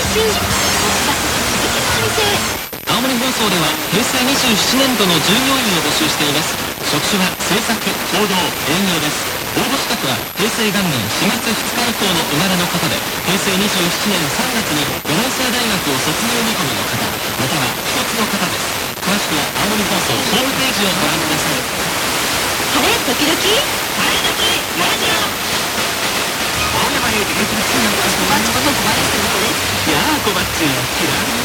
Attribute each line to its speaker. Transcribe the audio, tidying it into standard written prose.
Speaker 1: 新僕が素敵なお店へ。
Speaker 2: 青森放送では平成27年度の従業員を募集しています。職種は制作、報道、営業です。応募資格は平成元年4月2日以降の生まれの方で、平成27年3月に4年生大学を卒業見込みの方、または一つの方です。詳しくは青森放送ホームページをご覧ください。
Speaker 1: 晴れ時々晴れ時ラジオ。
Speaker 2: 青山英二です。
Speaker 1: 小林こと小林智子です。
Speaker 2: やあ、小バッチ。キラー